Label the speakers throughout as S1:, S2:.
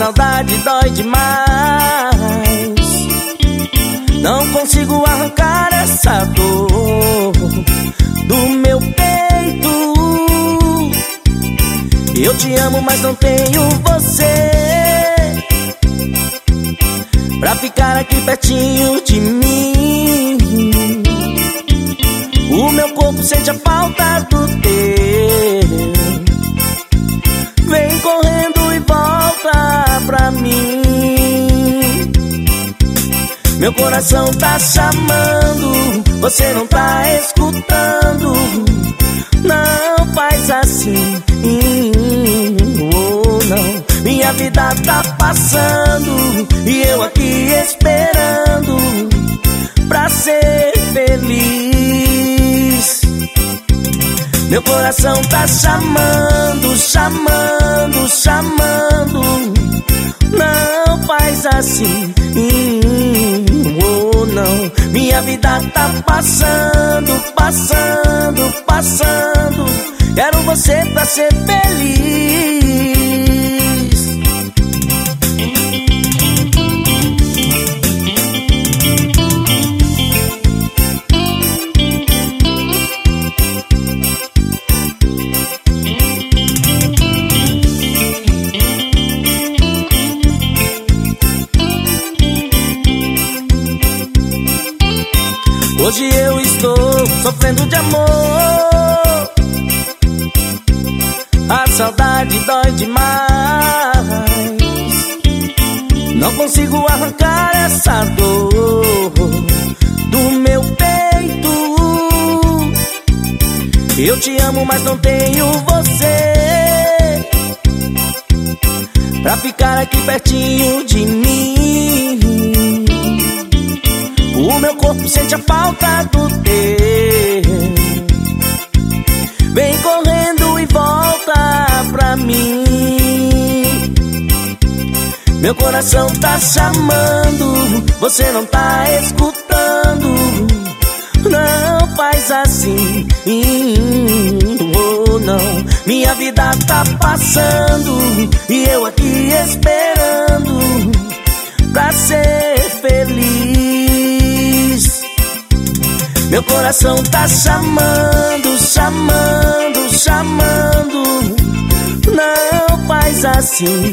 S1: saudade dói demais. Não consigo arrancar essa dor do meu peito. Eu te amo, mas não tenho você pra ficar aqui pertinho de mim. O meu corpo sente a falta do teu. Vem correndo e volta pra mim. Meu coração tá chamando, você não tá escutando. Não faz assim, oh não. Minha vida tá passando e eu aqui esperando pra ser feliz. Meu coração tá chamando, chamando, chamando. Não faz assim, oh não. Minha vida tá passando, passando, passando. Quero você pra ser feliz. Hoje eu estou sofrendo de amor. A saudade dói demais. Não consigo arrancar essa dor do meu peito. Eu te amo, mas não tenho você pra ficar aqui pertinho de mim. O meu corpo sente a falta do teu. Vem correndo e volta pra mim. Meu coração tá chamando, você não tá escutando. Não faz assim, oh não. Minha vida tá passando e eu aqui esperando pra ser feliz. Meu coração tá chamando, chamando, chamando. Não faz assim,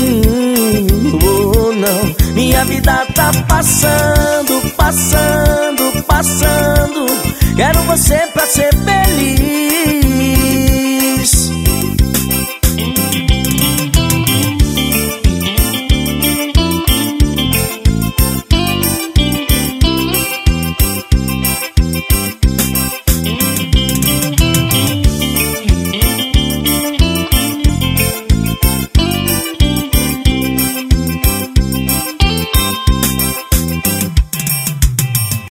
S1: oh não. Minha vida tá passando, passando, passando. Quero você pra ser feliz.